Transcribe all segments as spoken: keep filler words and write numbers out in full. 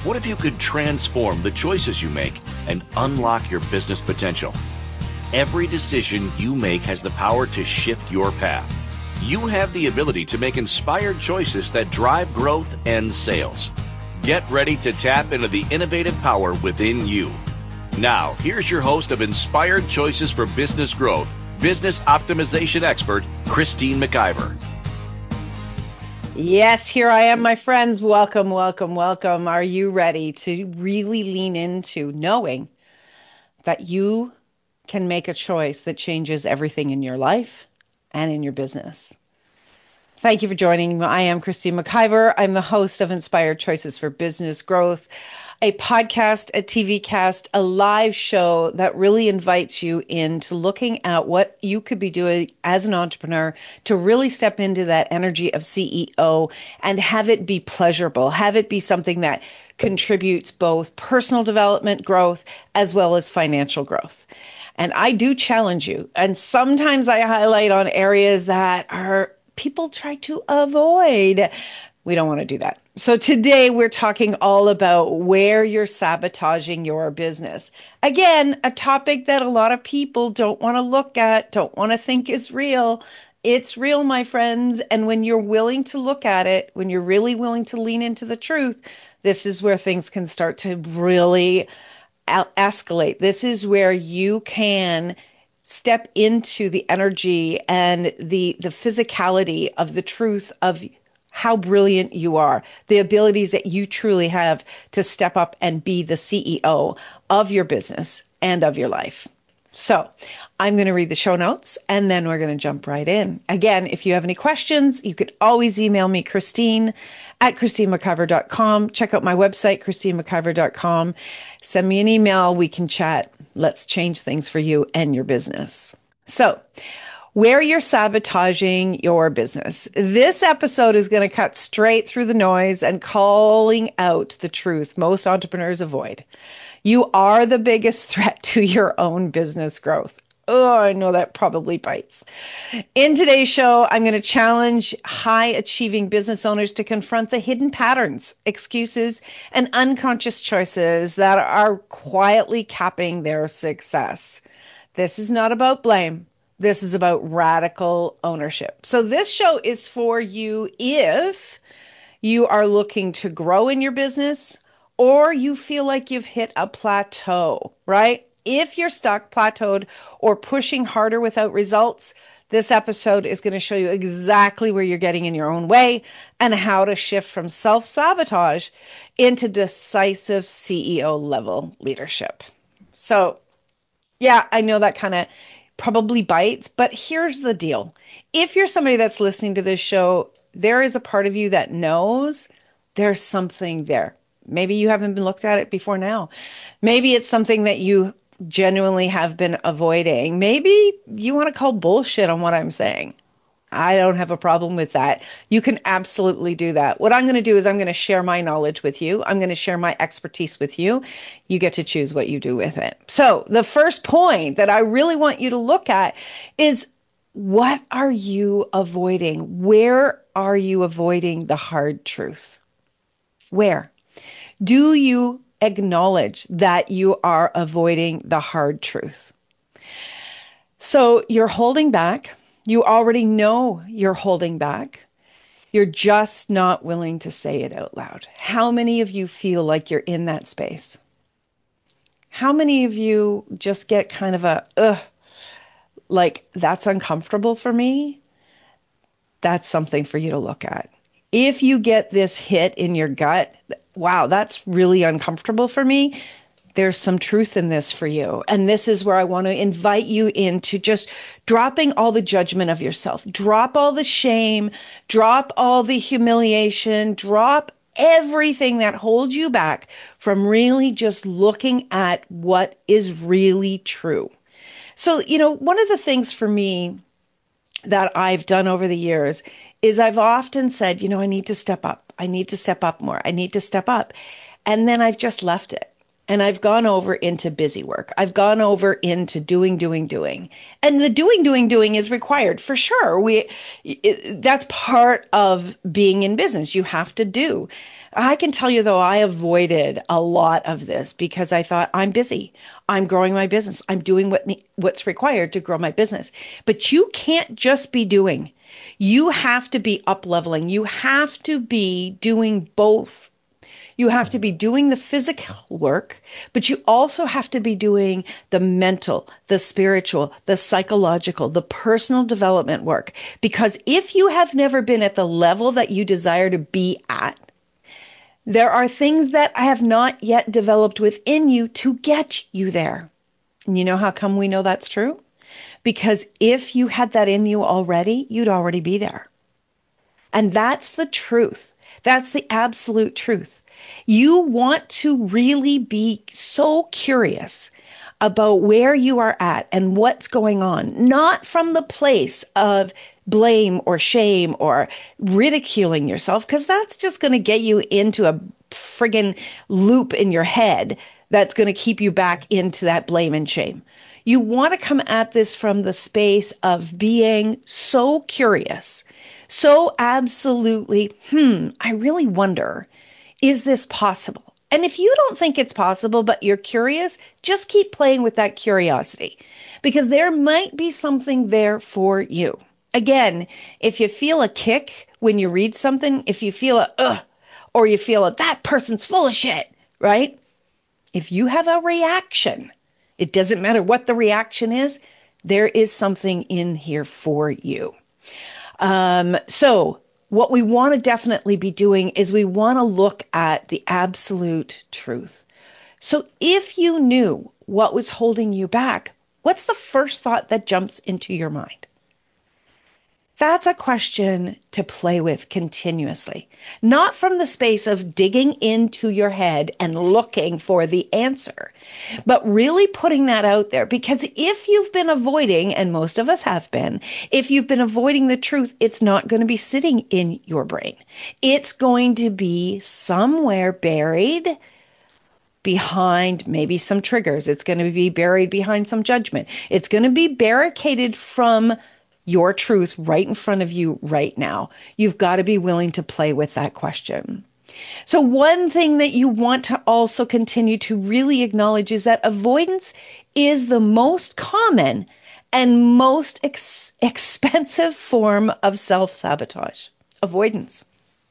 What if you could transform the choices you make and unlock your business potential? Every decision you make has the power to shift your path. You have the ability to make inspired choices that drive growth and sales. Get ready to tap into the innovative power within you. Now, here's your host of Inspired Choices for Business Growth, business optimization expert, Christine McIver. Yes, here I am, my friends. Welcome, welcome, welcome. Are you ready to really lean into knowing that you can make a choice that changes everything in your life and in your business? Thank you for joining me. I am Christine McIver. I'm the host of Inspired Choices for Business Growth, a podcast, a T V cast, a live show that really invites you into looking at what you could be doing as an entrepreneur to really step into that energy of C E O and have it be pleasurable, have it be something that contributes both personal development growth as well as financial growth. And I do challenge you. And sometimes I highlight on areas that are people try to avoid. We don't want to do that. So today we're talking all about where you're sabotaging your business. Again, a topic that a lot of people don't want to look at, don't want to think is real. It's real, my friends. And when you're willing to look at it, when you're really willing to lean into the truth, this is where things can start to really escalate. This is where you can step into the energy and the the physicality of the truth of how brilliant you are, the abilities that you truly have to step up and be the C E O of your business and of your life. So I'm going to read the show notes and then we're going to jump right in. Again, if you have any questions, you could always email me, Christine at christine mciver dot com. Check out my website, christine mciver dot com. Send me an email. We can chat. Let's change things for you and your business. So, where you're sabotaging your business. This episode is going to cut straight through the noise and calling out the truth most entrepreneurs avoid. You are the biggest threat to your own business growth. Oh, I know that probably bites. In today's show, I'm going to challenge high-achieving business owners to confront the hidden patterns, excuses, and unconscious choices that are quietly capping their success. This is not about blame. This is about radical ownership. So this show is for you if you are looking to grow in your business or you feel like you've hit a plateau, right? If you're stuck, plateaued, or pushing harder without results, this episode is going to show you exactly where you're getting in your own way and how to shift from self-sabotage into decisive C E O level leadership. So, yeah, I know that kind of probably bites, but here's the deal. If you're somebody that's listening to this show, there is a part of you that knows there's something there. Maybe you haven't been looked at it before now. Maybe it's something that you genuinely have been avoiding. Maybe you want to call bullshit on what I'm saying. I don't have a problem with that. You can absolutely do that. What I'm going to do is I'm going to share my knowledge with you. I'm going to share my expertise with you. You get to choose what you do with it. So the first point that I really want you to look at is, what are you avoiding? Where are you avoiding the hard truth? Where? Do you acknowledge that you are avoiding the hard truth? So you're holding back. You already know you're holding back. You're just not willing to say it out loud. How many of you feel like you're in that space? How many of you just get kind of a, ugh, like, that's uncomfortable for me? That's something for you to look at. If you get this hit in your gut, wow, that's really uncomfortable for me, there's some truth in this for you. And this is where I want to invite you into just dropping all the judgment of yourself. Drop all the shame, drop all the humiliation, drop everything that holds you back from really just looking at what is really true. So, you know, one of the things for me that I've done over the years is I've often said, you know, I need to step up. I need to step up more. I need to step up. And then I've just left it. And I've gone over into busy work. I've gone over into doing, doing, doing. And the doing, doing, doing is required for sure. We, it, that's part of being in business. You have to do. I can tell you, though, I avoided a lot of this because I thought, I'm busy. I'm growing my business. I'm doing what ne- what's required to grow my business. But you can't just be doing. You have to be up leveling. You have to be doing both. You have to be doing the physical work, but you also have to be doing the mental, the spiritual, the psychological, the personal development work. Because if you have never been at the level that you desire to be at, there are things that I have not yet developed within you to get you there. And you know how come we know that's true? Because if you had that in you already, you'd already be there. And that's the truth. That's the absolute truth. You want to really be so curious about where you are at and what's going on, not from the place of blame or shame or ridiculing yourself, because that's just going to get you into a friggin' loop in your head that's going to keep you back into that blame and shame. You want to come at this from the space of being so curious, so absolutely, hmm, I really wonder, is this possible? And if you don't think it's possible, but you're curious, just keep playing with that curiosity because there might be something there for you. Again, if you feel a kick when you read something, if you feel a ugh, or you feel a that person's full of shit, right? If you have a reaction, it doesn't matter what the reaction is, there is something in here for you. Um, so what we want to definitely be doing is we want to look at the absolute truth. So if you knew what was holding you back, what's the first thought that jumps into your mind? That's a question to play with continuously, not from the space of digging into your head and looking for the answer, but really putting that out there. Because if you've been avoiding, and most of us have been, if you've been avoiding the truth, it's not going to be sitting in your brain. It's going to be somewhere buried behind maybe some triggers. It's going to be buried behind some judgment. It's going to be barricaded from your truth right in front of you right now. You've got to be willing to play with that question. So one thing that you want to also continue to really acknowledge is that avoidance is the most common and most ex- expensive form of self-sabotage. Avoidance.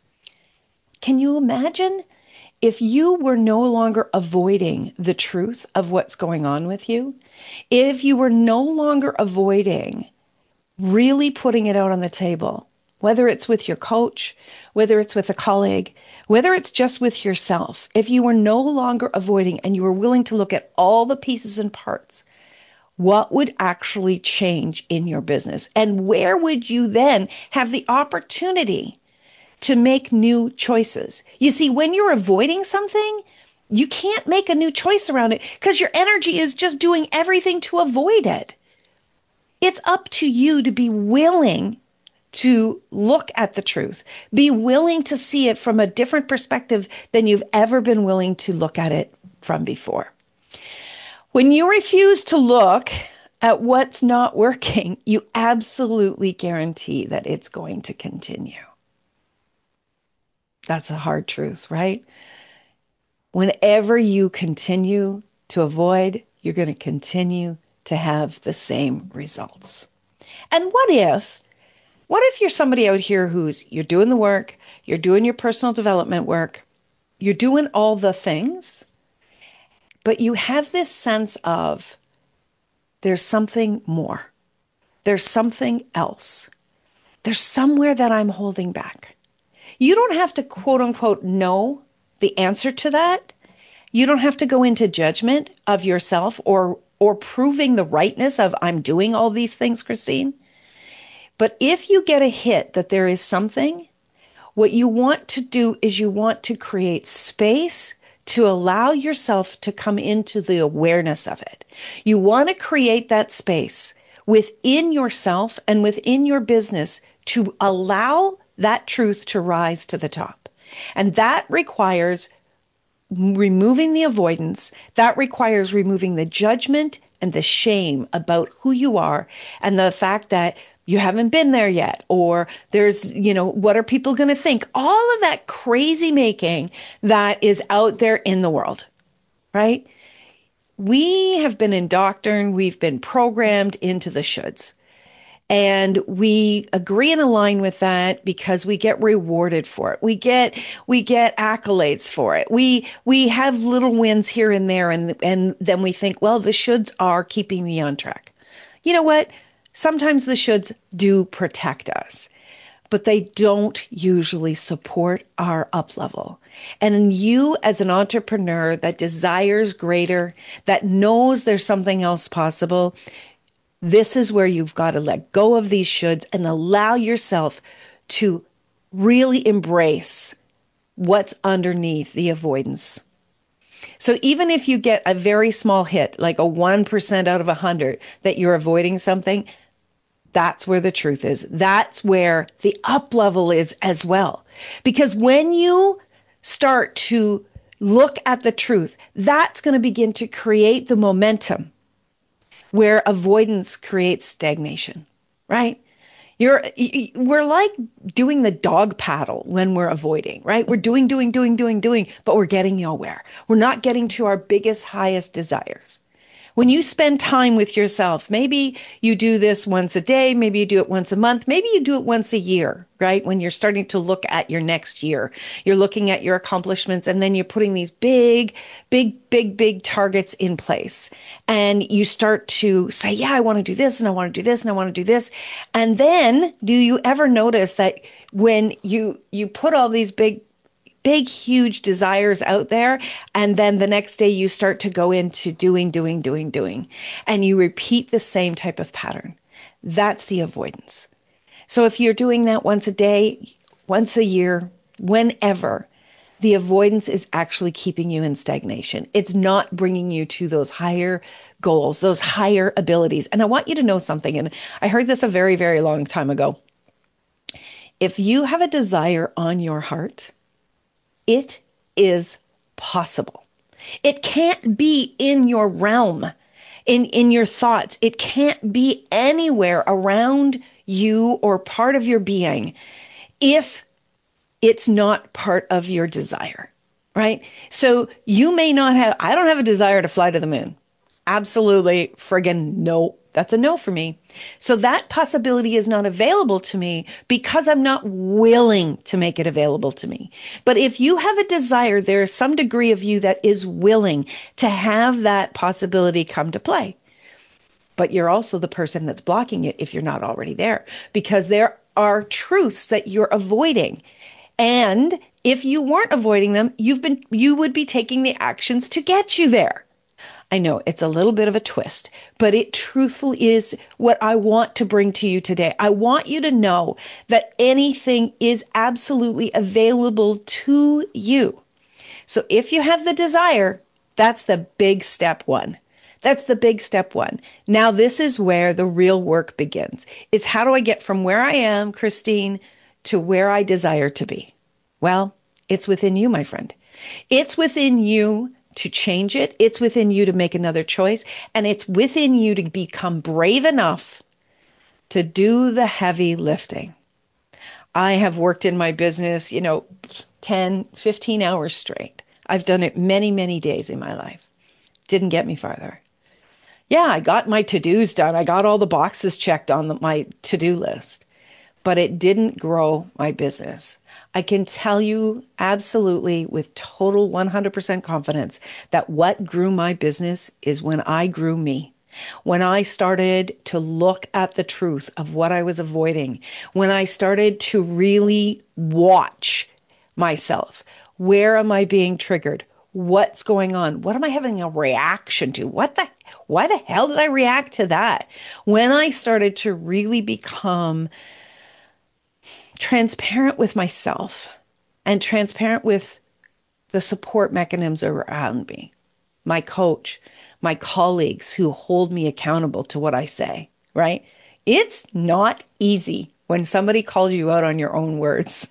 Can you imagine if you were no longer avoiding the truth of what's going on with you? If you were no longer avoiding really putting it out on the table, whether it's with your coach, whether it's with a colleague, whether it's just with yourself, if you were no longer avoiding and you were willing to look at all the pieces and parts, what would actually change in your business? And where would you then have the opportunity to make new choices? You see, when you're avoiding something, you can't make a new choice around it because your energy is just doing everything to avoid it. It's up to you to be willing to look at the truth, be willing to see it from a different perspective than you've ever been willing to look at it from before. When you refuse to look at what's not working, you absolutely guarantee that it's going to continue. That's a hard truth, right? Whenever you continue to avoid, you're going to continue to have the same results. And what if, what if you're somebody out here who's, you're doing the work, you're doing your personal development work, you're doing all the things, but you have this sense of there's something more. There's something else. There's somewhere that I'm holding back. You don't have to quote unquote know the answer to that. You don't have to go into judgment of yourself or or proving the rightness of I'm doing all these things, Christine. But if you get a hit that there is something, what you want to do is you want to create space to allow yourself to come into the awareness of it. You want to create that space within yourself and within your business to allow that truth to rise to the top. And that requires removing the avoidance. That requires removing the judgment and the shame about who you are and the fact that you haven't been there yet, or there's, you know, what are people going to think? All of that crazy making that is out there in the world, right? We have been indoctrined, we've been programmed into the shoulds. And we agree and align with that because we get rewarded for it. We get we get accolades for it. We we have little wins here and there, and and then we think, well, the shoulds are keeping me on track. You know what? Sometimes the shoulds do protect us, but they don't usually support our up level. And you as an entrepreneur that desires greater, that knows there's something else possible, this is where you've got to let go of these shoulds and allow yourself to really embrace what's underneath the avoidance. So even if you get a very small hit, like a one percent out of one hundred, that you're avoiding something, that's where the truth is. That's where the up level is as well. Because when you start to look at the truth, that's going to begin to create the momentum where avoidance creates stagnation, right? You're, we're like doing the dog paddle when we're avoiding, right? We're doing, doing, doing, doing, doing, but we're getting nowhere. We're not getting to our biggest, highest desires. When you spend time with yourself, maybe you do this once a day, maybe you do it once a month, maybe you do it once a year, right? When you're starting to look at your next year, you're looking at your accomplishments, and then you're putting these big, big, big, big targets in place. And you start to say, yeah, I want to do this, and I want to do this, and I want to do this. And then do you ever notice that when you you put all these big big, huge desires out there, and then the next day you start to go into doing, doing, doing, doing, and you repeat the same type of pattern? That's the avoidance. So if you're doing that once a day, once a year, whenever, the avoidance is actually keeping you in stagnation. It's not bringing you to those higher goals, those higher abilities. And I want you to know something, and I heard this a very, very long time ago. If you have a desire on your heart, it is possible. It can't be in your realm, in, in your thoughts. It can't be anywhere around you or part of your being if it's not part of your desire, right? So you may not have, I don't have a desire to fly to the moon. Absolutely friggin' no. That's a no for me. So that possibility is not available to me because I'm not willing to make it available to me. But if you have a desire, there is some degree of you that is willing to have that possibility come to play. But you're also the person that's blocking it if you're not already there, because there are truths that you're avoiding. And if you weren't avoiding them, you've been, you would be taking the actions to get you there. I know it's a little bit of a twist, but it truthfully is what I want to bring to you today. I want you to know that anything is absolutely available to you. So if you have the desire, that's the big step one. That's the big step one. Now, this is where the real work begins. Is how do I get from where I am, Christine, to where I desire to be? Well, it's within you, my friend. It's within you to change it. It's within you to make another choice. And it's within you to become brave enough to do the heavy lifting. I have worked in my business, you know, ten, fifteen hours straight. I've done it many, many days in my life. Didn't get me farther. Yeah, I got my to-dos done. I got all the boxes checked on the, my to-do list, but it didn't grow my business. I can tell you absolutely with total one hundred percent confidence that what grew my business is when I grew me. When I started to look at the truth of what I was avoiding, when I started to really watch myself, where am I being triggered? What's going on? What am I having a reaction to? What the, why the hell did I react to that? When I started to really become transparent with myself and transparent with the support mechanisms around me, my coach, my colleagues who hold me accountable to what I say, right? It's not easy when somebody calls you out on your own words.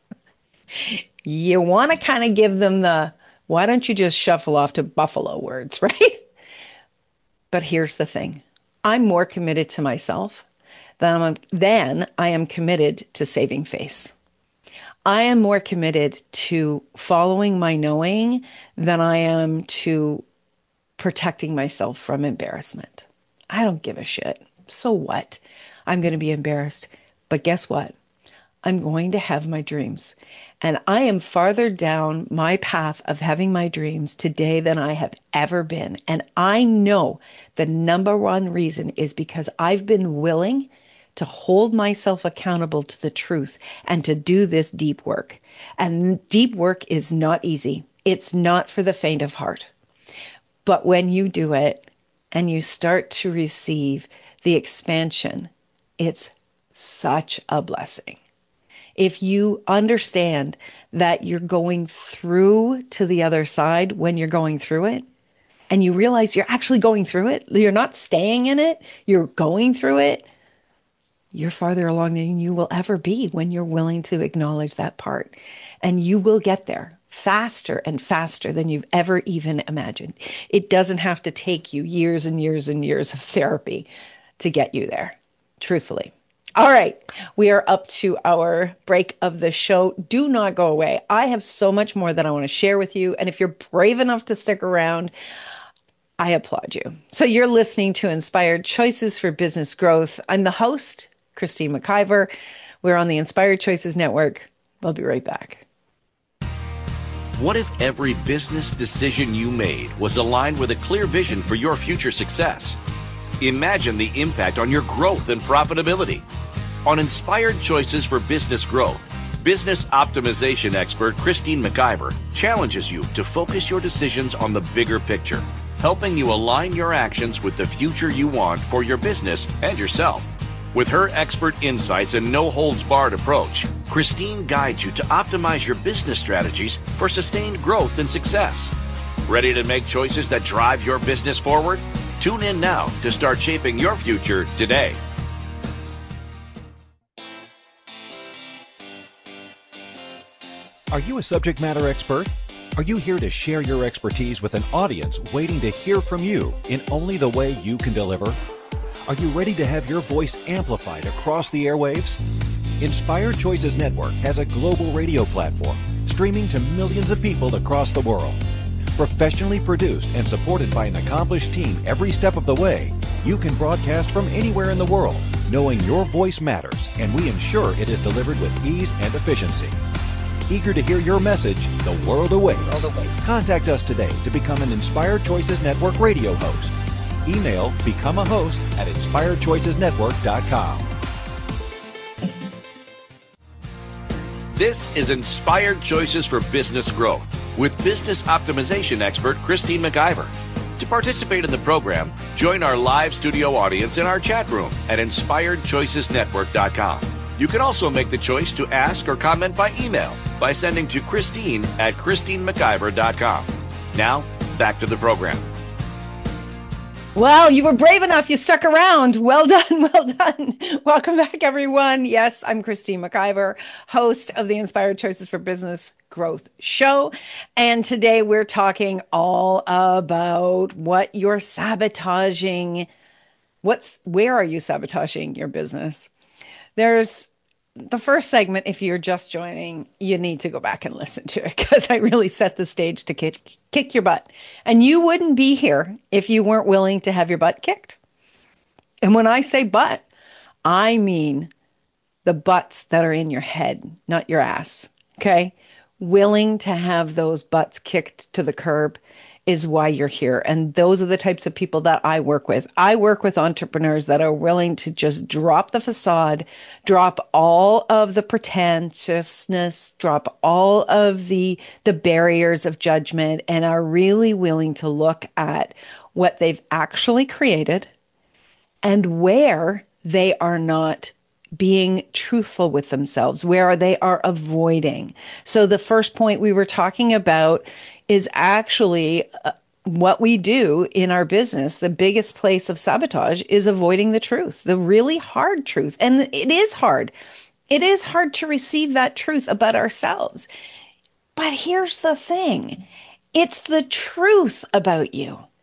You want to kind of give them the, why don't you just shuffle off to Buffalo words, right? But here's the thing. I'm more committed to myself then I'm, then I am committed to saving face. I am more committed to following my knowing than I am to protecting myself from embarrassment. I don't give a shit. So what? I'm going to be embarrassed. But guess what? I'm going to have my dreams. And I am farther down my path of having my dreams today than I have ever been. And I know the number one reason is because I've been willing to hold myself accountable to the truth and to do this deep work. And deep work is not easy. It's not for the faint of heart. But when you do it and you start to receive the expansion, it's such a blessing. If you understand that you're going through to the other side when you're going through it, and you realize you're actually going through it, you're not staying in it, you're going through it, you're farther along than you will ever be when you're willing to acknowledge that part. And you will get there faster and faster than you've ever even imagined. It doesn't have to take you years and years and years of therapy to get you there, truthfully. All right, we are up to our break of the show. Do not go away. I have so much more that I want to share with you. And if you're brave enough to stick around, I applaud you. So you're listening to Inspired Choices for Business Growth. I'm the host, Christine McIver. We're on the Inspired Choices Network. I'll be right back. What if every business decision you made was aligned with a clear vision for your future success? Imagine the impact on your growth and profitability. On Inspired Choices for Business Growth, business optimization expert Christine McIver challenges you to focus your decisions on the bigger picture, helping you align your actions with the future you want for your business and yourself. With her expert insights and no-holds-barred approach, Christine guides you to optimize your business strategies for sustained growth and success. Ready to make choices that drive your business forward? Tune in now to start shaping your future today. Are you a subject matter expert? Are you here to share your expertise with an audience waiting to hear from you in only the way you can deliver? Are you ready to have your voice amplified across the airwaves? Inspired Choices Network has a global radio platform streaming to millions of people across the world. Professionally produced and supported by an accomplished team every step of the way, you can broadcast from anywhere in the world, knowing your voice matters, and we ensure it is delivered with ease and efficiency. Eager to hear your message, the world awaits. Contact us today to become an Inspired Choices Network radio host. Email become a host at inspired choices network dot com. This is Inspired Choices for Business Growth with business optimization expert Christine McIver. To participate in the program, join our live studio audience in our chat room at inspired choices network dot com. You can also make the choice to ask or comment by email by sending to Christine at christine mciver dot com. Now, back to the program. Well, you were brave enough. You stuck around. Well done. Well done. Welcome back, everyone. Yes, I'm Christine McIver, host of the Inspired Choices for Business Growth show. And today we're talking all about what you're sabotaging. What's, where are you sabotaging your business? There's the first segment. If you're just joining, you need to go back and listen to it because I really set the stage to kick, kick your butt. And you wouldn't be here if you weren't willing to have your butt kicked. And when I say butt, I mean the butts that are in your head, not your ass. Okay? Willing to have those butts kicked to the curb is why you're here. And those are the types of people that I work with. I work with entrepreneurs that are willing to just drop the facade, drop all of the pretentiousness, drop all of the, the barriers of judgment, and are really willing to look at what they've actually created and where they are not being truthful with themselves, where they are avoiding. So the first point we were talking about is actually uh, what we do in our business. The biggest place of sabotage is avoiding the truth, the really hard truth. And it is hard. It is hard to receive that truth about ourselves. But here's the thing. It's the truth about you.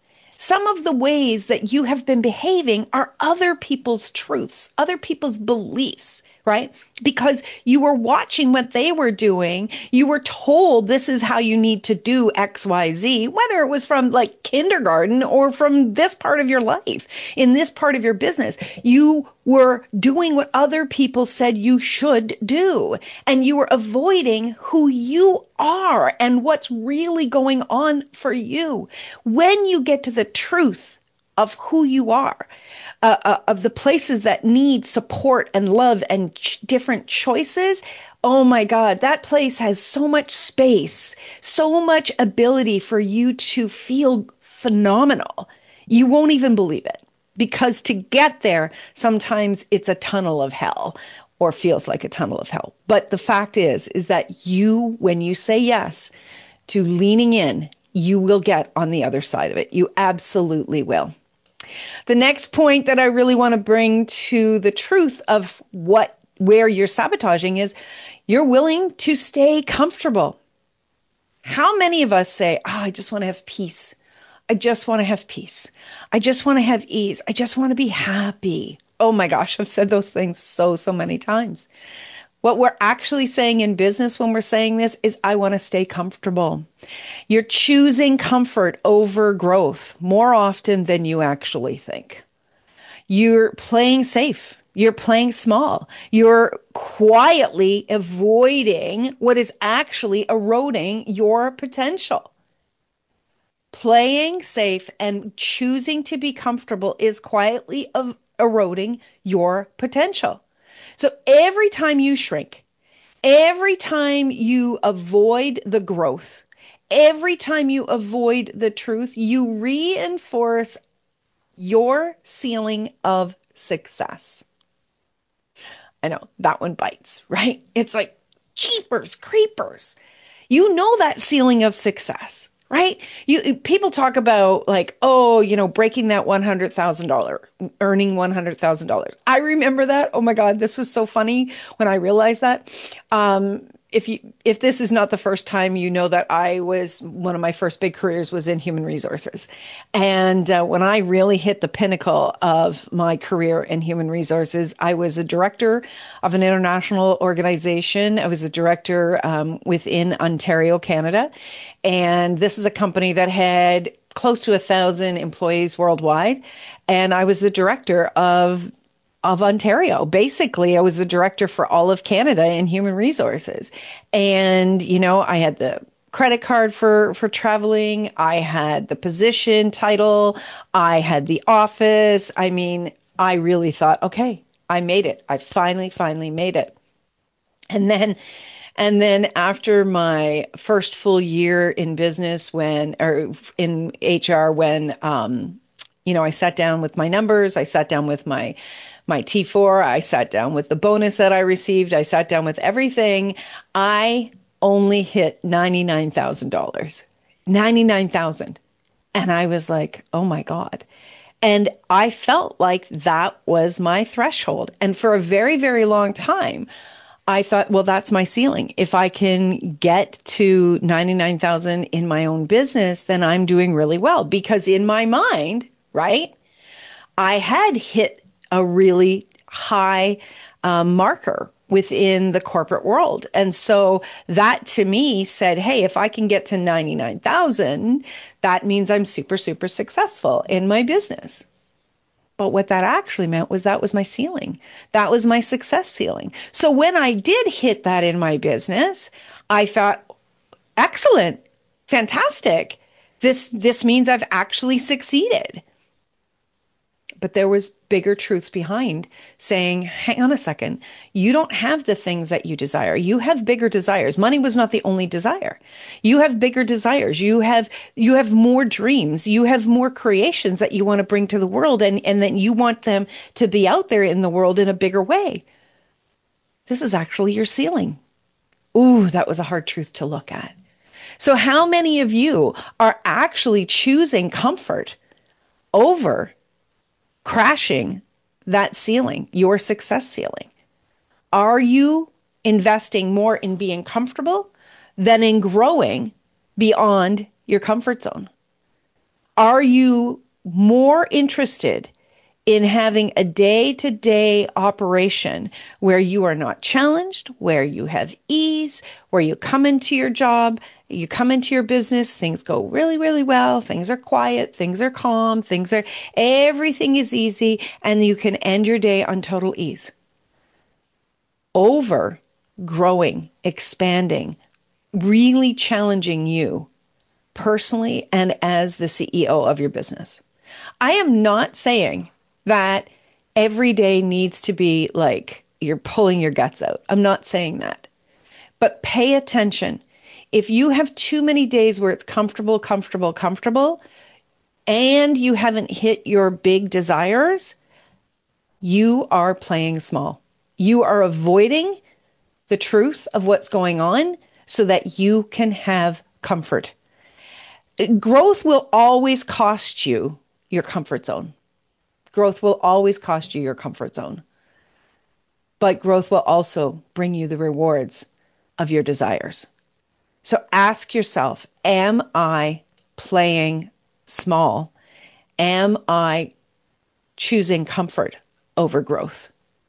Some of the ways that you have been behaving are other people's truths, other people's beliefs, right? Because you were watching what they were doing. You were told this is how you need to do X, Y, Z, whether it was from like kindergarten or from this part of your life, in this part of your business. You were doing what other people said you should do, and you were avoiding who you are and what's really going on for you. When you get to the truth of who you are, Uh, uh, of the places that need support and love and ch- different choices, oh my God, that place has so much space, so much ability for you to feel phenomenal. You won't even believe it, because to get there, sometimes it's a tunnel of hell, or feels like a tunnel of hell. But the fact is, is that you, when you say yes to leaning in, you will get on the other side of it. You absolutely will. The next point that I really want to bring to the truth of what, where you're sabotaging is you're willing to stay comfortable. How many of us say, oh, I just want to have peace. I just want to have peace. I just want to have ease. I just want to be happy. Oh my gosh, I've said those things so, so many times. What we're actually saying in business when we're saying this is, I want to stay comfortable. You're choosing comfort over growth more often than you actually think. You're playing safe. You're playing small. You're quietly avoiding what is actually eroding your potential. Playing safe and choosing to be comfortable is quietly of eroding your potential. So every time you shrink, every time you avoid the growth, every time you avoid the truth, you reinforce your ceiling of success. I know that one bites, right? It's like, jeepers creepers. You know that ceiling of success, right? You people talk about like, oh, you know, breaking that one hundred thousand dollars, earning one hundred thousand dollars. I remember that. Oh my God, this was so funny when I realized that. Um, if you, if this is not the first time, you know that I was, one of my first big careers was in human resources. And uh, when I really hit the pinnacle of my career in human resources, I was a director of an international organization. I was a director um, within Ontario, Canada. And this is a company that had close to a thousand employees worldwide. And I was the director of of Ontario. Basically, I was the director for all of Canada in human resources. And, you know, I had the credit card for, for traveling. I had the position title. I had the office. I mean, I really thought, okay, I made it. I finally, finally made it. And then And then after my first full year in business, when, or in H R, when, um, you know, I sat down with my numbers, I sat down with my, my T four, I sat down with the bonus that I received, I sat down with everything. I only hit ninety-nine thousand dollars, ninety-nine thousand. And I was like, oh my God. And I felt like that was my threshold. And for a very, very long time, I thought, well, that's my ceiling. If I can get to ninety-nine thousand in my own business, then I'm doing really well. Because in my mind, right, I had hit a really high um, marker within the corporate world. And so that to me said, hey, if I can get to ninety-nine thousand, that means I'm super, super successful in my business. But what that actually meant was that was my ceiling. That was my success ceiling. So when I did hit that in my business, I thought, excellent, fantastic. This, this means I've actually succeeded. But there was bigger truths behind saying, hang on a second, you don't have the things that you desire. You have bigger desires. Money was not the only desire. You have bigger desires. You have you have more dreams. You have more creations that you want to bring to the world, and, and then you want them to be out there in the world in a bigger way. This is actually your ceiling. Ooh, that was a hard truth to look at. So how many of you are actually choosing comfort over crashing that ceiling, your success ceiling? Are you investing more in being comfortable than in growing beyond your comfort zone? Are you more interested in having a day-to-day operation where you are not challenged, where you have ease, where you come into your job, you come into your business, things go really, really well, things are quiet, things are calm, things are, everything is easy, and you can end your day on total ease. Over growing, expanding, really challenging you personally and as the C E O of your business. I am not saying that every day needs to be like you're pulling your guts out. I'm not saying that. But pay attention. If you have too many days where it's comfortable, comfortable, comfortable, and you haven't hit your big desires, you are playing small. You are avoiding the truth of what's going on so that you can have comfort. Growth will always cost you your comfort zone. Growth will always cost you your comfort zone. But growth will also bring you the rewards of your desires. So ask yourself, am I playing small? Am I choosing comfort over growth?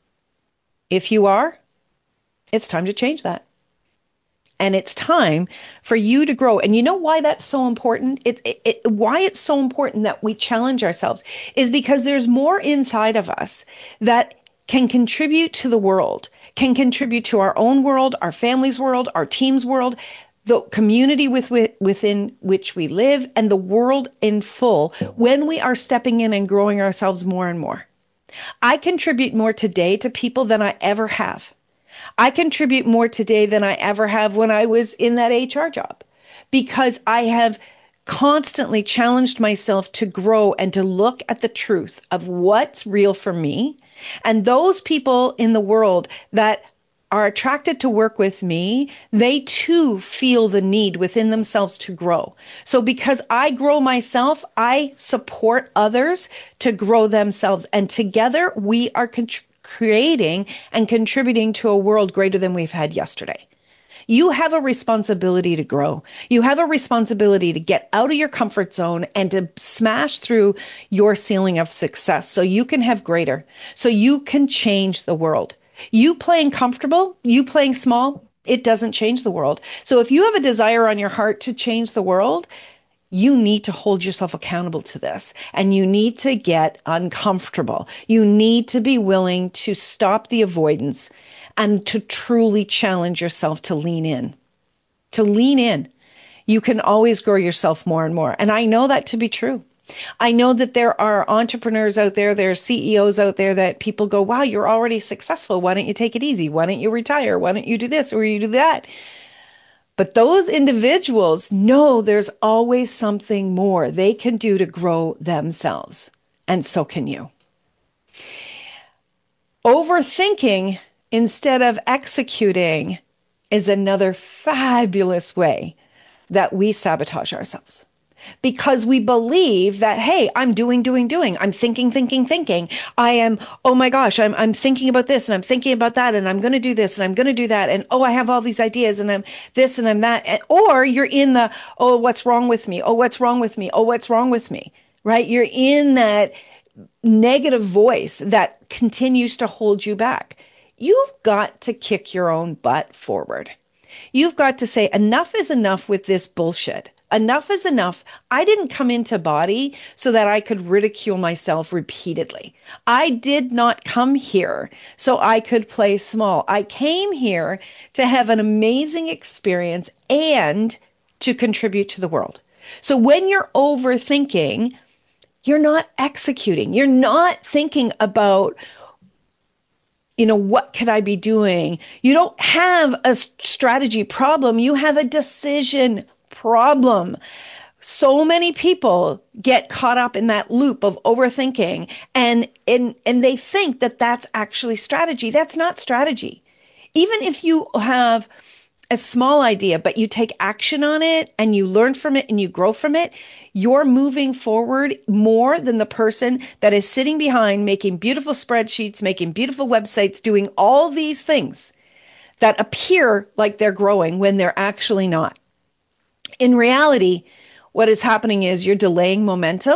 If you are, it's time to change that. And it's time for you to grow. And you know why that's so important? It, it, it, why it's so important that we challenge ourselves is because there's more inside of us that can contribute to the world, can contribute to our own world, our family's world, our team's world, the community with, with, within which we live, and the world in full when we are stepping in and growing ourselves more and more. I contribute more today to people than I ever have. I contribute more today than I ever have when I was in that H R job because I have constantly challenged myself to grow and to look at the truth of what's real for me. And those people in the world that are attracted to work with me, they too feel the need within themselves to grow. So because I grow myself, I support others to grow themselves. And together we are contributing creating and contributing to a world greater than we've had yesterday. You have a responsibility to grow. You have a responsibility to get out of your comfort zone and to smash through your ceiling of success so you can have greater, so you can change the world. You playing comfortable, you playing small, it doesn't change the world. So if you have a desire on your heart to change the world, you need to hold yourself accountable to this, and you need to get uncomfortable. You need to be willing to stop the avoidance and to truly challenge yourself to lean in. To lean in. You can always grow yourself more and more. And I know that to be true. I know that there are entrepreneurs out there, there are C E Os out there that people go, wow, you're already successful. Why don't you take it easy? Why don't you retire? Why don't you do this or you do that? But those individuals know there's always something more they can do to grow themselves. And so can you. Overthinking instead of executing is another fabulous way that we sabotage ourselves. Because we believe that, hey, I'm doing, doing, doing. I'm thinking, thinking, thinking. I am, oh my gosh, I'm I'm thinking about this and I'm thinking about that and I'm going to do this and I'm going to do that. And oh, I have all these ideas and I'm this and I'm that. And, or you're in the, oh, what's wrong with me? Oh, what's wrong with me? Oh, what's wrong with me? Right? You're in that negative voice that continues to hold you back. You've got to kick your own butt forward. You've got to say, enough is enough with this bullshit. Enough is enough. I didn't come into body so that I could ridicule myself repeatedly. I did not come here so I could play small. I came here to have an amazing experience and to contribute to the world. So when you're overthinking, you're not executing. You're not thinking about, you know, what could I be doing? You don't have a strategy problem. You have a decision problem. So many people get caught up in that loop of overthinking and, and, and they think that that's actually strategy. That's not strategy. Even if you have a small idea, but you take action on it and you learn from it and you grow from it, you're moving forward more than the person that is sitting behind making beautiful spreadsheets, making beautiful websites, doing all these things that appear like they're growing when they're actually not. In reality, what is happening is you're delaying momentum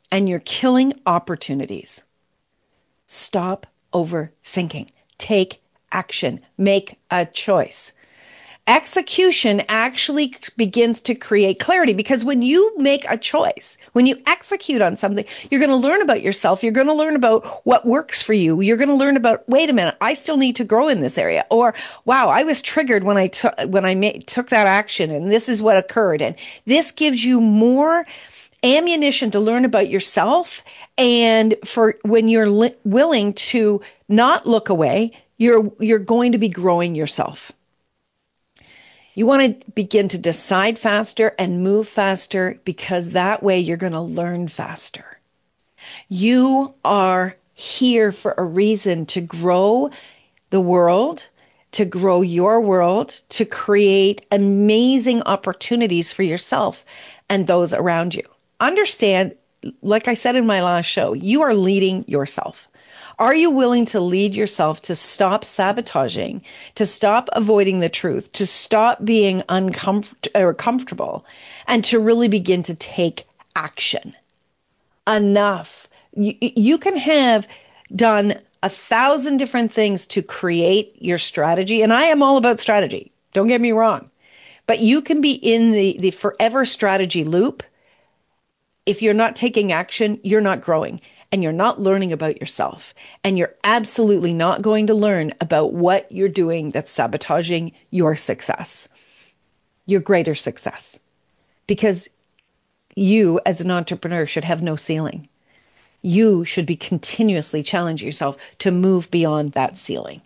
and you're killing opportunities. Stop overthinking. Take action. Make a choice. Execution actually begins to create clarity, because when you make a choice, when you execute on something, you're going to learn about yourself. You're going to learn about what works for you. You're going to learn about, wait a minute, I still need to grow in this area. Or, wow, I was triggered when I took when I made, took that action, and this is what occurred. And this gives you more ammunition to learn about yourself. And for when you're li- willing to not look away, you're you're going to be growing yourself. You want to begin to decide faster and move faster, because that way you're going to learn faster. You are here for a reason, to grow the world, to grow your world, to create amazing opportunities for yourself and those around you. Understand, like I said in my last show, you are leading yourself. Are you willing to lead yourself to stop sabotaging, to stop avoiding the truth, to stop being uncomfortable or comfortable, and to really begin to take action? Enough. You, you can have done a thousand different things to create your strategy, and I am all about strategy. Don't get me wrong. But you can be in the, the forever strategy loop. If you're not taking action, you're not growing. And you're not learning about yourself. And you're absolutely not going to learn about what you're doing that's sabotaging your success, your greater success. Because you, as an entrepreneur, should have no ceiling. You should be continuously challenging yourself to move beyond that ceiling.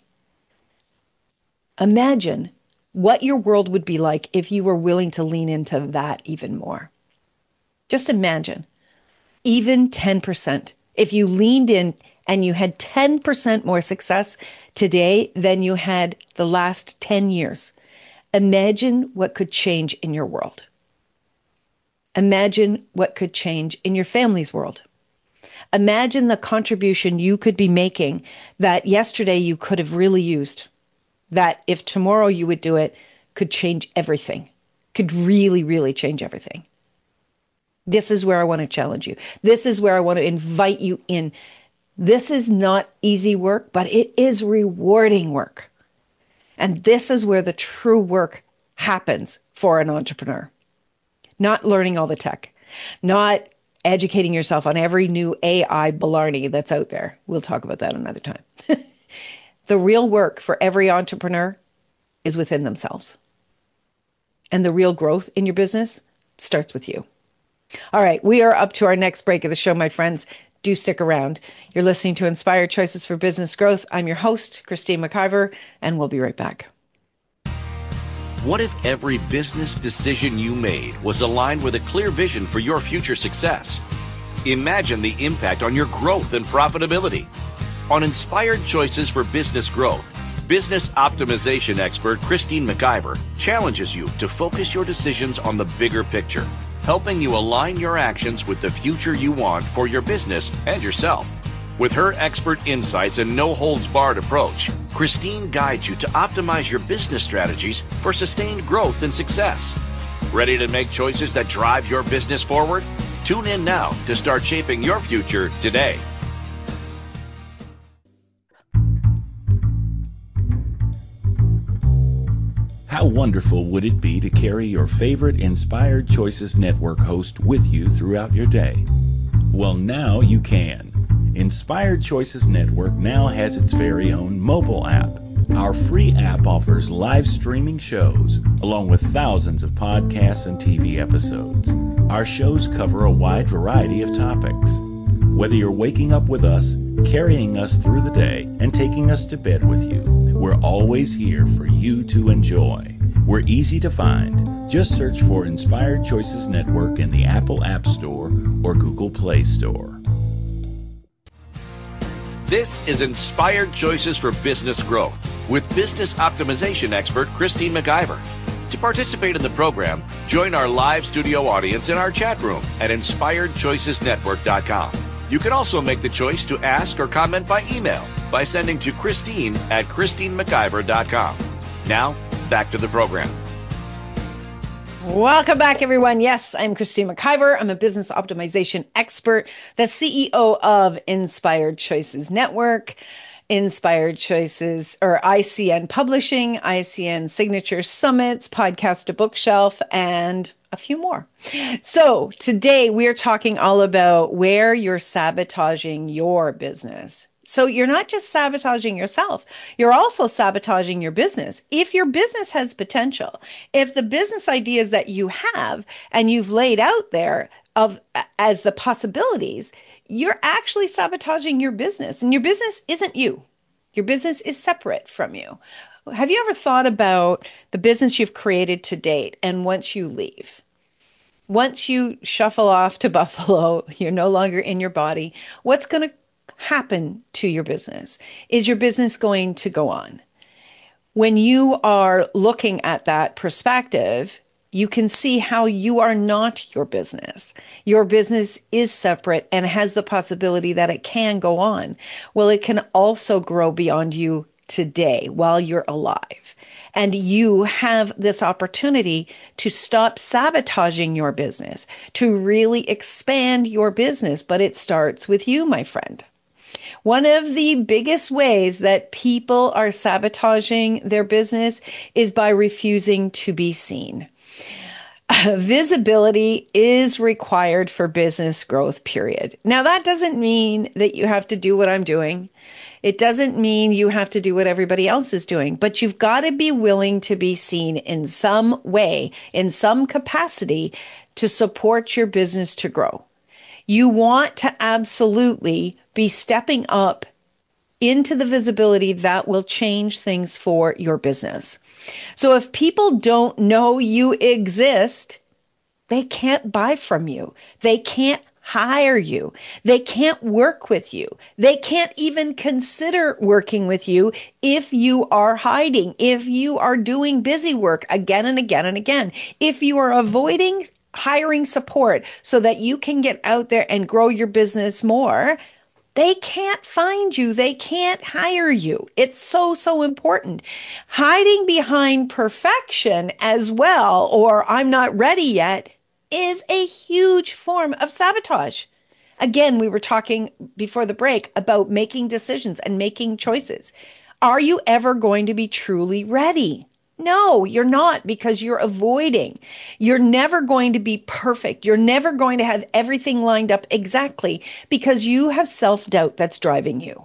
Imagine what your world would be like if you were willing to lean into that even more. Just imagine, even ten percent. If you leaned in and you had ten percent more success today than you had the last ten years, imagine what could change in your world. Imagine what could change in your family's world. Imagine the contribution you could be making that yesterday you could have really used, that if tomorrow you would do it, could change everything, could really, really change everything. This is where I want to challenge you. This is where I want to invite you in. This is not easy work, but it is rewarding work. And this is where the true work happens for an entrepreneur. Not learning all the tech, not educating yourself on every new A I blarney that's out there. We'll talk about that another time. The real work for every entrepreneur is within themselves. And the real growth in your business starts with you. All right, we are up to our next break of the show, my friends. Do stick around. You're listening to Inspired Choices for Business Growth. I'm your host, Christine McIver, and we'll be right back. What if every business decision you made was aligned with a clear vision for your future success? Imagine the impact on your growth and profitability. On Inspired Choices for Business Growth, business optimization expert Christine McIver challenges you to focus your decisions on the bigger picture, helping you align your actions with the future you want for your business and yourself. With her expert insights and no-holds-barred approach, Christine guides you to optimize your business strategies for sustained growth and success. Ready to make choices that drive your business forward? Tune in now to start shaping your future today. How wonderful would it be to carry your favorite Inspired Choices Network host with you throughout your day? Well, now you can. Inspired Choices Network now has its very own mobile app. Our free app offers live streaming shows, along with thousands of podcasts and T V episodes. Our shows cover a wide variety of topics. Whether you're waking up with us, carrying us through the day, and taking us to bed with you, we're always here for you to enjoy. We're easy to find. Just search for Inspired Choices Network in the Apple App Store or Google Play Store. This is Inspired Choices for Business Growth with business optimization expert Christine McIver. To participate in the program, join our live studio audience in our chat room at inspired choices network dot com. You can also make the choice to ask or comment by email by sending to Christine at christine mciver dot com. Now, back to the program. Welcome back, everyone. Yes, I'm Christine McIver. I'm a business optimization expert, the C E O of Inspired Choices Network, Inspired Choices, or I C N Publishing, I C N Signature Summits, Podcast to Bookshelf, and a few more. So today we are talking all about where you're sabotaging your business. So you're not just sabotaging yourself, you're also sabotaging your business. If your business has potential, if the business ideas that you have and you've laid out there of as the possibilities, you're actually sabotaging your business. And your business isn't you. Your business is separate from you. Have you ever thought about the business you've created to date and once you leave? Once you shuffle off to Buffalo, you're no longer in your body, what's going to happen to your business? Is your business going to go on? When you are looking at that perspective, you can see how you are not your business. Your business is separate and has the possibility that it can go on. Well, it can also grow beyond you today while you're alive. And you have this opportunity to stop sabotaging your business, to really expand your business. But it starts with you, my friend. One of the biggest ways that people are sabotaging their business is by refusing to be seen. Visibility is required for business growth, period. Now, that doesn't mean that you have to do what I'm doing. It doesn't mean you have to do what everybody else is doing, but you've got to be willing to be seen in some way, in some capacity, to support your business to grow. You want to absolutely be stepping up into the visibility that will change things for your business. So if people don't know you exist, they can't buy from you. They can't hire you. They can't work with you. They can't even consider working with you if you are hiding, if you are doing busy work again and again and again, if you are avoiding hiring support so that you can get out there and grow your business more. They can't find you. They can't hire you. It's so, so important. Hiding behind perfection as well, or I'm not ready yet, is a huge form of sabotage. Again, we were talking before the break about making decisions and making choices. Are you ever going to be truly ready? No, you're not, because you're avoiding. You're never going to be perfect. You're never going to have everything lined up exactly because you have self-doubt that's driving you.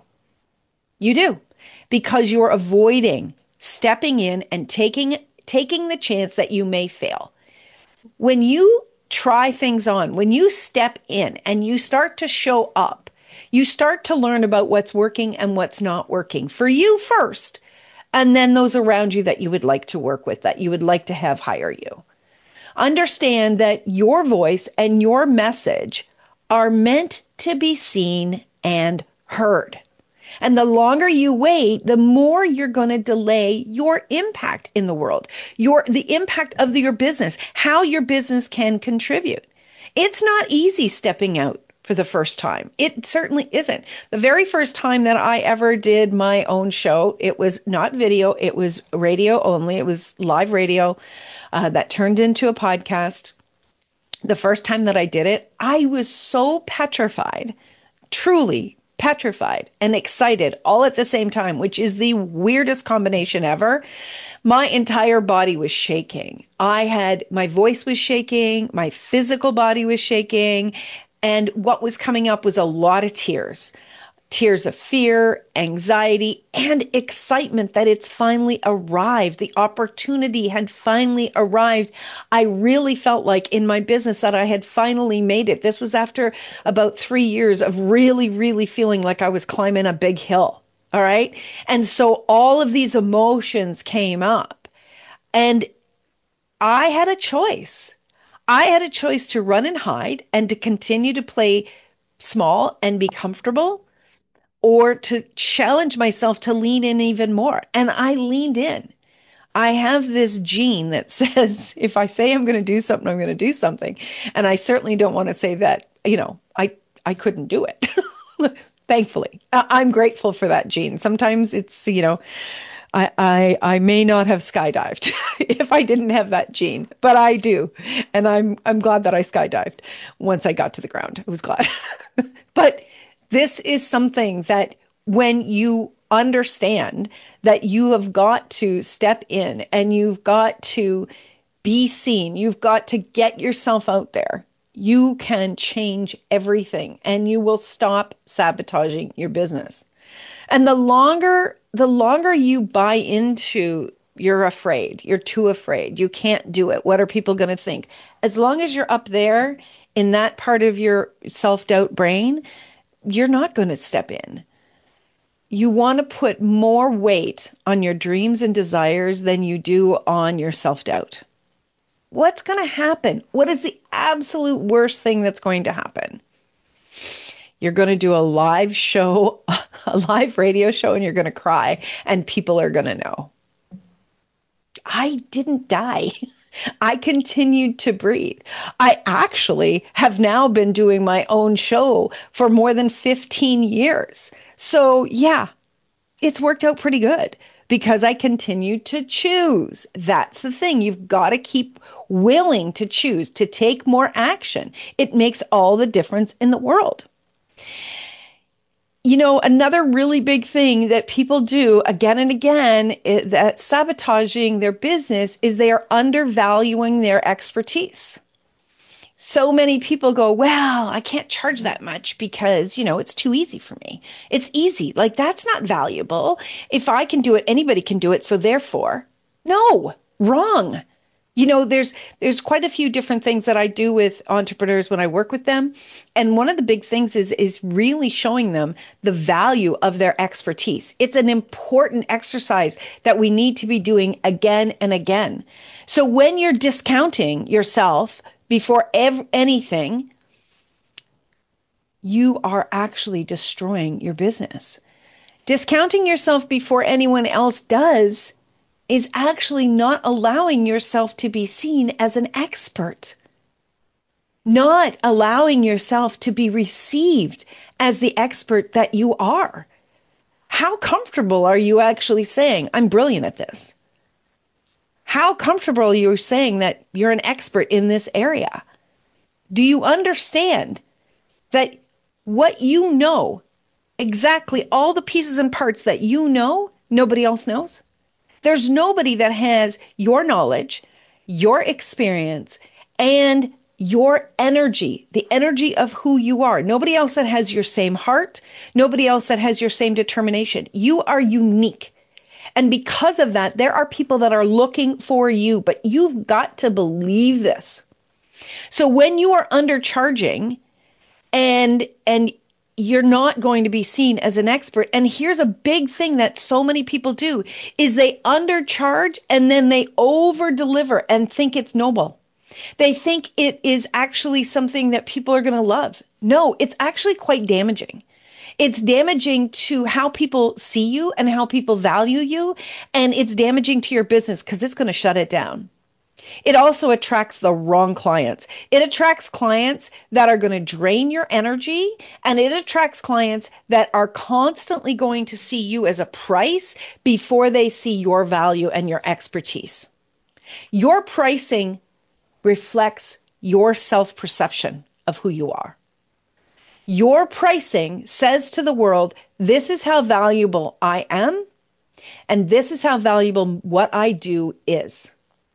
You do, because you're avoiding stepping in and taking taking the chance that you may fail. When you try things on, when you step in and you start to show up, you start to learn about what's working and what's not working for you first. And then those around you that you would like to work with, that you would like to have hire you. Understand that your voice and your message are meant to be seen and heard. And the longer you wait, the more you're going to delay your impact in the world, your the impact of the, your business, how your business can contribute. It's not easy stepping out for the first time. It certainly isn't. The very first time that I ever did my own show, it was not video, it was radio only. It was live radio uh, that turned into a podcast. The first time that I did it, I was so petrified, truly petrified and excited all at the same time, which is the weirdest combination ever. My entire body was shaking. I had, my voice was shaking, my physical body was shaking. And what was coming up was a lot of tears, tears of fear, anxiety, and excitement that it's finally arrived. The opportunity had finally arrived. I really felt like in my business that I had finally made it. This was after about three years of really, really feeling like I was climbing a big hill. All right. And so all of these emotions came up and I had a choice. I had a choice to run and hide and to continue to play small and be comfortable, or to challenge myself to lean in even more. And I leaned in. I have this gene that says, if I say I'm going to do something, I'm going to do something. And I certainly don't want to say that, you know, I, I couldn't do it. Thankfully, I'm grateful for that gene. Sometimes it's, you know, I, I, I may not have skydived if I didn't have that gene, but I do. And I'm, I'm glad that I skydived once I got to the ground. I was glad. But this is something that when you understand that you have got to step in and you've got to be seen, you've got to get yourself out there, you can change everything and you will stop sabotaging your business. And the longer, the longer you buy into you're afraid, you're too afraid, you can't do it, what are people going to think? As long as you're up there in that part of your self-doubt brain, you're not going to step in. You want to put more weight on your dreams and desires than you do on your self-doubt. What's going to happen? What is the absolute worst thing that's going to happen? You're going to do a live show, a live radio show, and you're going to cry, and people are going to know. I didn't die. I continued to breathe. I actually have now been doing my own show for more than fifteen years. So yeah, it's worked out pretty good because I continue to choose. That's the thing. You've got to keep willing to choose, to take more action. It makes all the difference in the world. You know, another really big thing that people do again and again is that sabotaging their business is they are undervaluing their expertise. So many people go, well, I can't charge that much because, you know, it's too easy for me. It's easy. Like, that's not valuable. If I can do it, anybody can do it. So therefore, no, wrong. You know, there's there's quite a few different things that I do with entrepreneurs when I work with them. And one of the big things is is really showing them the value of their expertise. It's an important exercise that we need to be doing again and again. So when you're discounting yourself before ev- anything, you are actually destroying your business. Discounting yourself before anyone else does is actually not allowing yourself to be seen as an expert, not allowing yourself to be received as the expert that you are. How comfortable are you actually saying, I'm brilliant at this? How comfortable are you saying that you're an expert in this area? Do you understand that what you know, exactly all the pieces and parts that you know, nobody else knows? There's nobody that has your knowledge, your experience, and your energy, the energy of who you are. Nobody else that has your same heart, nobody else that has your same determination. You are unique. And because of that, there are people that are looking for you, but you've got to believe this. So when you are undercharging and and you're not going to be seen as an expert. And here's a big thing that so many people do is they undercharge and then they over deliver and think it's noble. They think it is actually something that people are going to love. No, it's actually quite damaging. It's damaging to how people see you and how people value you. And it's damaging to your business because it's going to shut it down. It also attracts the wrong clients. It attracts clients that are going to drain your energy, and it attracts clients that are constantly going to see you as a price before they see your value and your expertise. Your pricing reflects your self-perception of who you are. Your pricing says to the world, this is how valuable I am, and this is how valuable what I do is.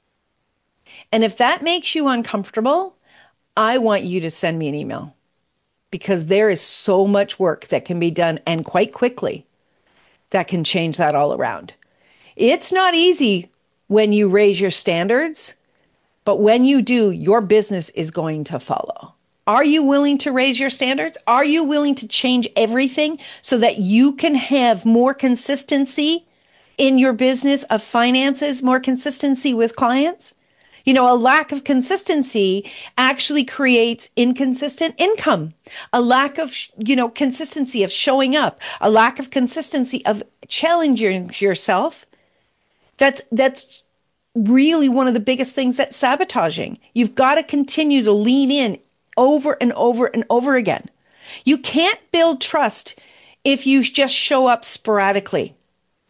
And if that makes you uncomfortable, I want you to send me an email because there is so much work that can be done and quite quickly that can change that all around. It's not easy when you raise your standards, but when you do, your business is going to follow. Are you willing to raise your standards? Are you willing to change everything so that you can have more consistency in your business of finances, more consistency with clients? You know, a lack of consistency actually creates inconsistent income. A lack of, you know, consistency of showing up, a lack of consistency of challenging yourself. That's that's really one of the biggest things that's sabotaging. You've got to continue to lean in over and over and over again. You can't build trust if you just show up sporadically.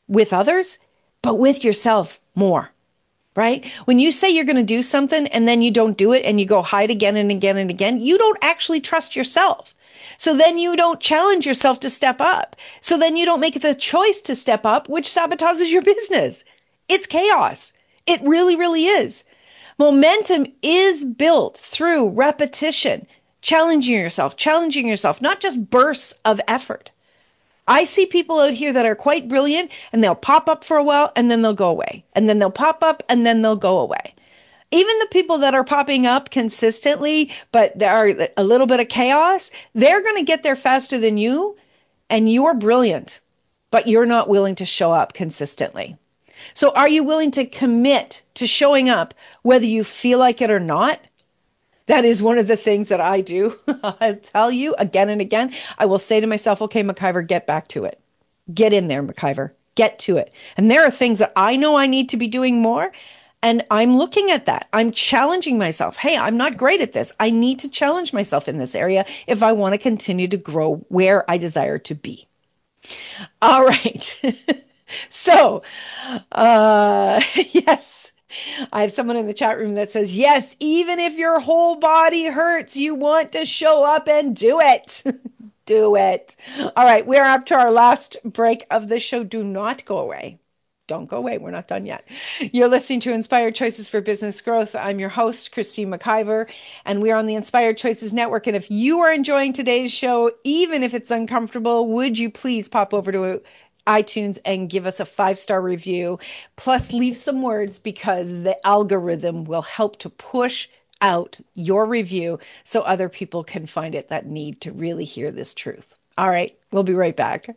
with others, but with yourself more, right? When you say you're going to do something and then you don't do it and you go hide again and again and again, you don't actually trust yourself. So then you don't challenge yourself to step up. So then you don't make the choice to step up, which sabotages your business. It's chaos. It really, really is. Momentum is built through repetition, challenging yourself, challenging yourself, not just bursts of effort. I see people out here that are quite brilliant and they'll pop up for a while and then they'll go away. And then they'll pop up and then they'll go away. Even the people that are popping up consistently, but there are a little bit of chaos, they're going to get there faster than you, and you're brilliant, but you're not willing to show up consistently. So are you willing to commit to showing up whether you feel like it or not? That is one of the things that I do. I tell you again and again, I will say to myself, okay, McIver, get back to it. Get in there, McIver. Get to it. And there are things that I know I need to be doing more. And I'm looking at that. I'm challenging myself. Hey, I'm not great at this. I need to challenge myself in this area if I want to continue to grow where I desire to be. All right. So, uh, yes, I have someone in the chat room that says, yes, even if your whole body hurts, you want to show up and do it. Do it. All right. We're up to our last break of the show. Do not go away. Don't go away. We're not done yet. You're listening to Inspired Choices for Business Growth. I'm your host, Christine McIver, and we're on the Inspired Choices Network. And if you are enjoying today's show, even if it's uncomfortable, would you please pop over to iTunes and give us a five-star review, plus leave some words, because the algorithm will help to push out your review so other people can find it that need to really hear this truth. All right. We'll be right back.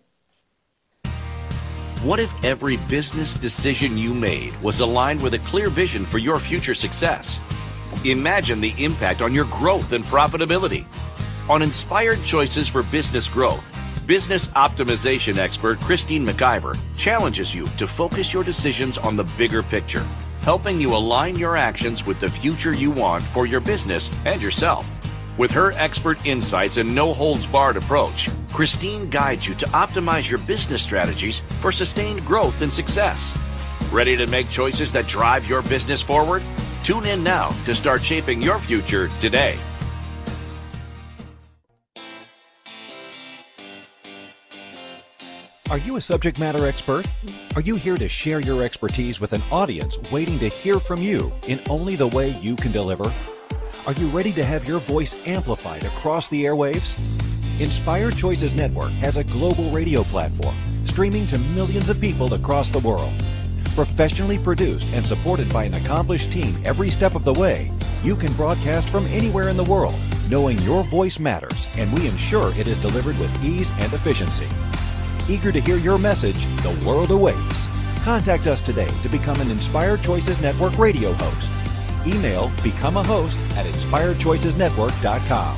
What if every business decision you made was aligned with a clear vision for your future success? Imagine the impact on your growth and profitability. On Inspired Choices for Business Growth, business optimization expert Christine McIver challenges you to focus your decisions on the bigger picture, helping you align your actions with the future you want for your business and yourself. With her expert insights and no-holds-barred approach, Christine guides you to optimize your business strategies for sustained growth and success. Ready to make choices that drive your business forward? Tune in now to start shaping your future today. Are you a subject matter expert? Are you here to share your expertise with an audience waiting to hear from you in only the way you can deliver? Are you ready to have your voice amplified across the airwaves? Inspired Choices Network has a global radio platform streaming to millions of people across the world. Professionally produced and supported by an accomplished team every step of the way, you can broadcast from anywhere in the world, knowing your voice matters, and we ensure it is delivered with ease and efficiency. Eager to hear your message, the world awaits. Contact us today to become an Inspired Choices Network radio host. Email become a host at inspired choices network dot com.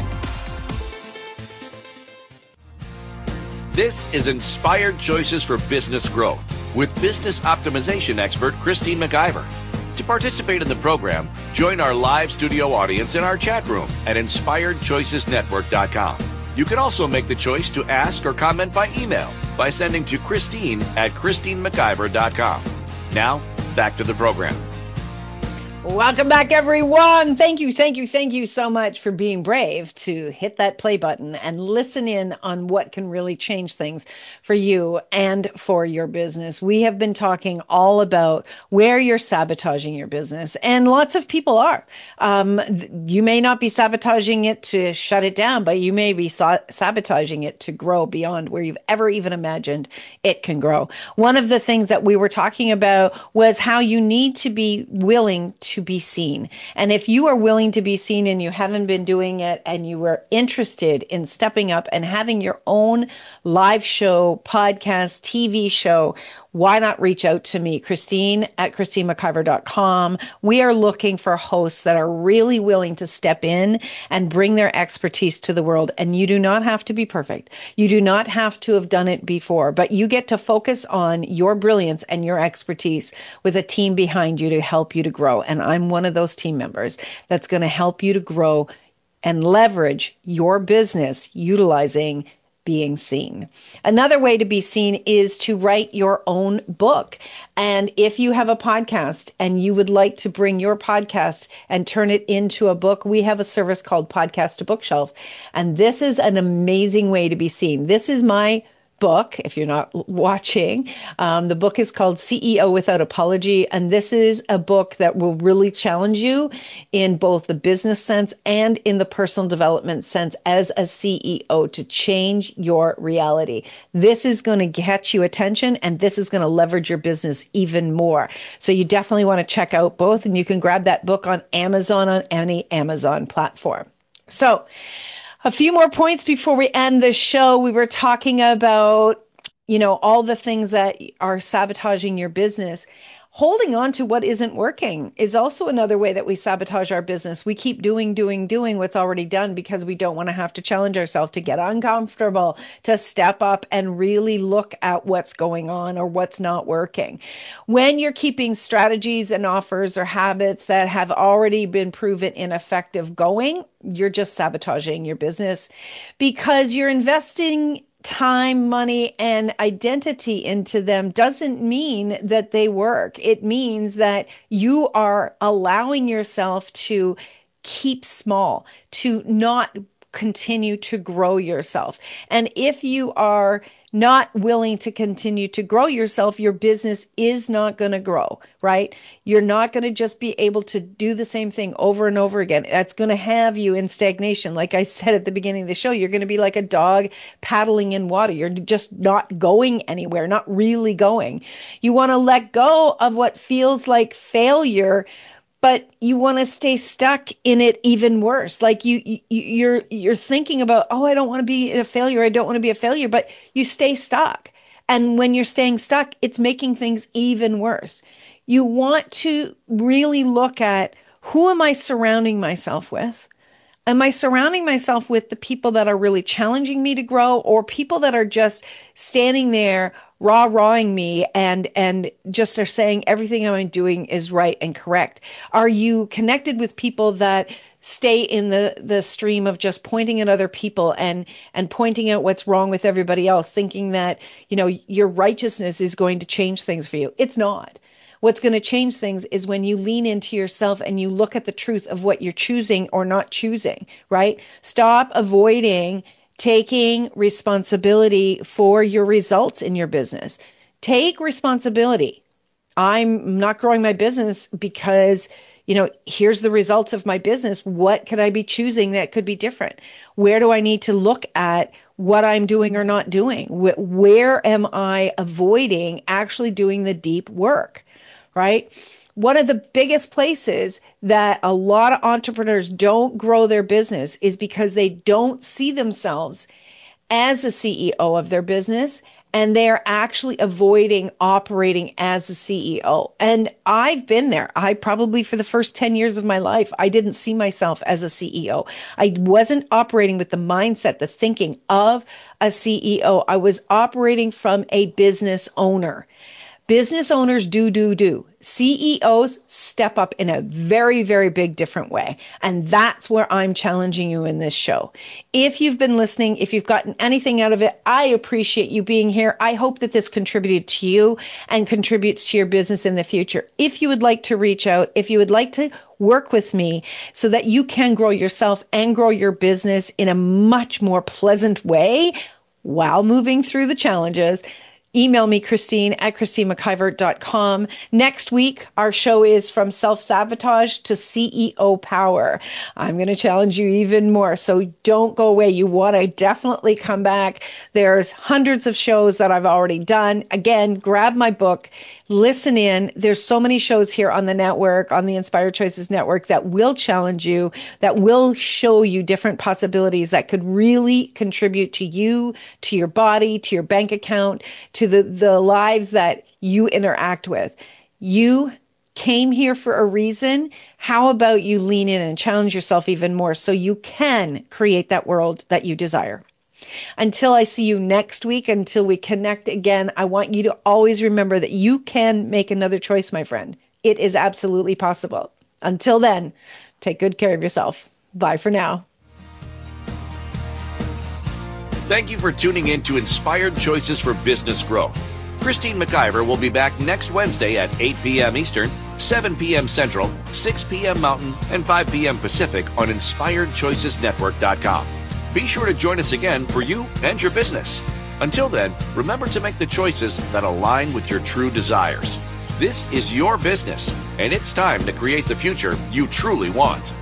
This is Inspired Choices for Business Growth with business optimization expert Christine McIver. To participate in the program, join our live studio audience in our chat room at inspired choices network dot com. You can also make the choice to ask or comment by email by sending to Christine at christine mciver dot com. Now, back to the program. Welcome back, everyone. Thank you, thank you, thank you so much for being brave to hit that play button and listen in on what can really change things for you and for your business. We have been talking all about where you're sabotaging your business, and lots of people are. Um, you may not be sabotaging it to shut it down, but you may be sa- sabotaging it to grow beyond where you've ever even imagined it can grow. One of the things that we were talking about was how you need to be willing to to be seen. And if you are willing to be seen and you haven't been doing it and you were interested in stepping up and having your own live show, podcast, T V show, why not reach out to me, Christine at christine mciver dot com. We are looking for hosts that are really willing to step in and bring their expertise to the world. And you do not have to be perfect. You do not have to have done it before, but you get to focus on your brilliance and your expertise with a team behind you to help you to grow. And I'm one of those team members that's going to help you to grow and leverage your business utilizing being seen. Another way to be seen is to write your own book. And if you have a podcast and you would like to bring your podcast and turn it into a book, we have a service called Podcast to Bookshelf. And this is an amazing way to be seen. This is my book, if you're not watching. Um, the book is called C E O Without Apology, and this is a book that will really challenge you in both the business sense and in the personal development sense as a C E O to change your reality. This is going to get you attention, and this is going to leverage your business even more. So you definitely want to check out both, and you can grab that book on Amazon, on any Amazon platform. So a few more points before we end the show. We were talking about, you know, all the things that are sabotaging your business. Holding on to what isn't working is also another way that we sabotage our business. We keep doing, doing, doing what's already done because we don't want to have to challenge ourselves, to get uncomfortable, to step up and really look at what's going on or what's not working. When you're keeping strategies and offers or habits that have already been proven ineffective going, you're just sabotaging your business because you're investing time, money, and identity into them doesn't mean that they work. It means that you are allowing yourself to keep small, to not continue to grow yourself. And if you are not willing to continue to grow yourself, your business is not going to grow, right? You're not going to just be able to do the same thing over and over again. That's going to have you in stagnation. Like I said at the beginning of the show, you're going to be like a dog paddling in water. You're just not going anywhere, not really going. You want to let go of what feels like failure, but you want to stay stuck in it even worse. Like you, you, you're, you're thinking about, oh, I don't want to be a failure. I don't want to be a failure, but you stay stuck. And when you're staying stuck, it's making things even worse. You want to really look at, who am I surrounding myself with? Am I surrounding myself with the people that are really challenging me to grow, or people that are just standing there rah-rahing me and and just are saying everything I'm doing is right and correct? Are you connected with people that stay in the, the stream of just pointing at other people and and pointing out what's wrong with everybody else, thinking that, you know, your righteousness is going to change things for you? It's not. What's going to change things is when you lean into yourself and you look at the truth of what you're choosing or not choosing, right? Stop avoiding taking responsibility for your results in your business. Take responsibility. I'm not growing my business because, you know, here's the results of my business. What could I be choosing that could be different? Where do I need to look at what I'm doing or not doing? Where am I avoiding actually doing the deep work? Right? One of the biggest places that a lot of entrepreneurs don't grow their business is because they don't see themselves as the C E O of their business, and they're actually avoiding operating as a C E O. And I've been there. I probably, for the first ten years of my life, I didn't see myself as a C E O. I wasn't operating with the mindset, the thinking of a C E O. I was operating from a business owner. Business owners do, do, do. C E Os step up in a very, very big different way. And that's where I'm challenging you in this show. If you've been listening, if you've gotten anything out of it, I appreciate you being here. I hope that this contributed to you and contributes to your business in the future. If you would like to reach out, if you would like to work with me so that you can grow yourself and grow your business in a much more pleasant way while moving through the challenges, email me, Christine at Christine McIver dot com. Next week, our show is from self-sabotage to C E O power. I'm going to challenge you even more, so don't go away. You want to definitely come back. There's hundreds of shows that I've already done. Again, grab my book, listen in. There's so many shows here on the network, on the Inspired Choices Network, that will challenge you, that will show you different possibilities that could really contribute to you, to your body, to your bank account, to the, the lives that you interact with. You came here for a reason. How about you lean in and challenge yourself even more so you can create that world that you desire? Until I see you next week, until we connect again, I want you to always remember that you can make another choice, my friend. It is absolutely possible. Until then, take good care of yourself. Bye for now. Thank you for tuning in to Inspired Choices for Business Growth. Christine McIver will be back next Wednesday at eight p.m. Eastern, seven p.m. Central, six p.m. Mountain, and five p.m. Pacific on inspired choices network dot com. Be sure to join us again for you and your business. Until then, remember to make the choices that align with your true desires. This is your business, and it's time to create the future you truly want.